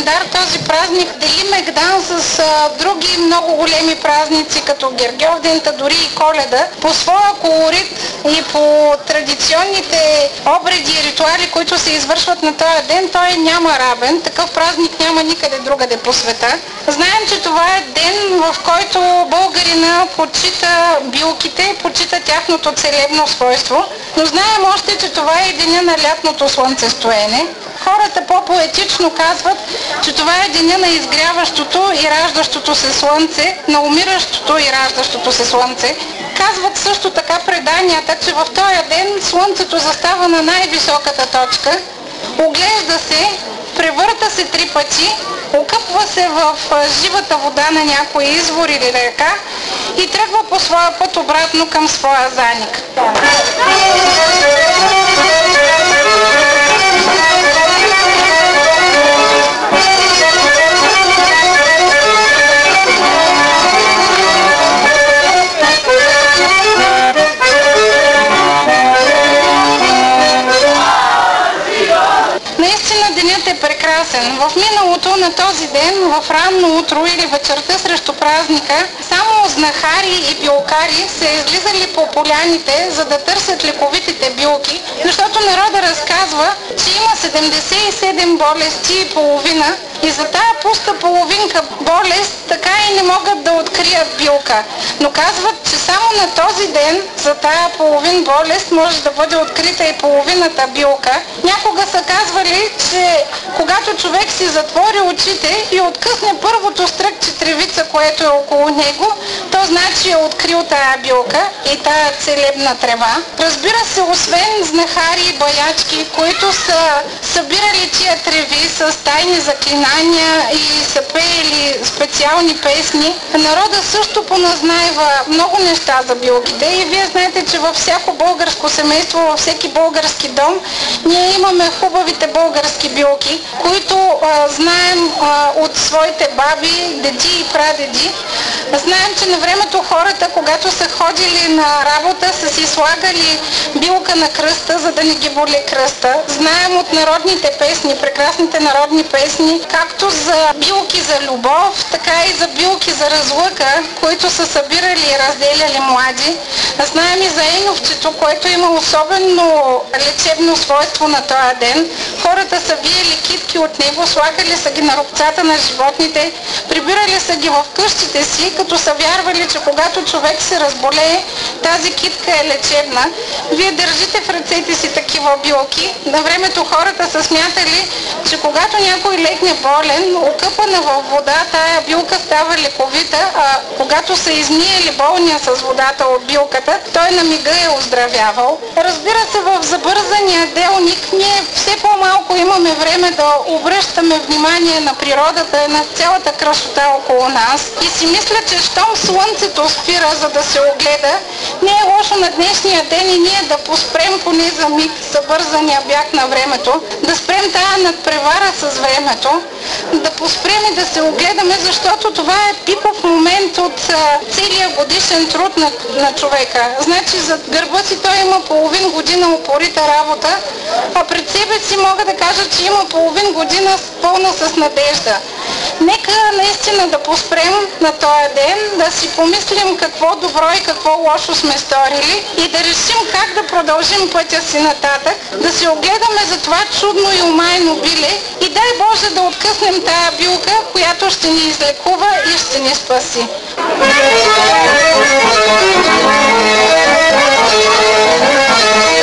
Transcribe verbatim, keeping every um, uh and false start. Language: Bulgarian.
календар този празник дели Мегдан с а, други много големи празници, като Гергьовден, дори и Коледа. По своя колорит и по традиционните обреди и ритуали, които се извършват на този ден, той няма равен. Такъв празник няма никъде другаде по света. Знаем, че това е ден, в който българина почита билките, почита тяхното целебно свойство, но знаем още, че това е и деня на лятното слънцестоене. Хората по-поетично казват, че това е деня на изгряващото и раждащото се слънце, на умиращото и раждащото се слънце. Казват също така преданията, че в този ден слънцето застава на най-високата точка, оглежда се, превърта се три пъти, окъпва се в живата вода на някой извор или река и тръгва по своя път обратно към своя заник. Наистина денят е прекрасен. В миналото на този ден, в ранно утро или вечерта срещу празника, само знахари и билкари се излизали по поляните, за да търсят лековитите билки, защото народа разказва, че има седемдесет и седем болести и половина и за тая пуста половинка болест така и не могат да открият билка. Но казват, че само на този ден за тая половин болест може да бъде открита и половината билка. Някога са казвали, че когато човек си затвори очите и откъсне първото стръкче тревица, което е около него, то значи е открил тая билка и тая целебна трева. Разбира се, освен знахари и баячки, които са събирали тия треви с тайни заклинания и са пеели специални песни, народа също поназнайва много неща за билките и вие знаете, че във всяко българско семейство, във всеки български дом, ние имаме хубавите български билки, които а, знаем а, от своите баби, деди и прадеди. Знаем, че на времето хората, когато са ходили на работа, са си слагали билка на кръста, за да не ги боли кръста. Знаем от народните песни, прекрасните народни песни, както за билки за любов, така и за билки за разлука, които са събирали и разделяли млади. Знаем и за еновчето, което има особено лечебно свойство на този ден. Хората са виели китки от него, слагали са ги на рубцата на животните, прибирали са ги в къщите си, като са вярвали, че когато човек се разболее, тази китка е лечебна. Вие държите в ръцете си такива билки. На времето хората са смятали, че когато някой легне болен, окъпана във вода, тая билка става лековита, а когато са измиели болния с водата от билката, той на мига е оздравявал. Разбира се, в забързания делник ние все по-малко имаме време да обръщаме внимание на природата и на цялата красота около нас. И си мисля, че щом слънцето спира, за да се огледа, не е лошо на днешния ден и ние да поспрем поне за миг забързания бяг на времето, да спрем тая надпревара с времето, да поспрем и да се огледаме, защото това е пипов момент от а, целия годишен труд на, на човека. Значи зад гърба си той има половин година упорита работа, а пред себе си мога да кажа, че има половин година пълна с надежда. Нека наистина да поспрем на този ден, да си помислим какво добро и какво лошо сме сторили и да решим как да продължим пътя си нататък, да се огледаме за това чудно и умайно биле и дай Боже да откъснем тая билка, която ще ни излекува и ще ни спаси. Thank you.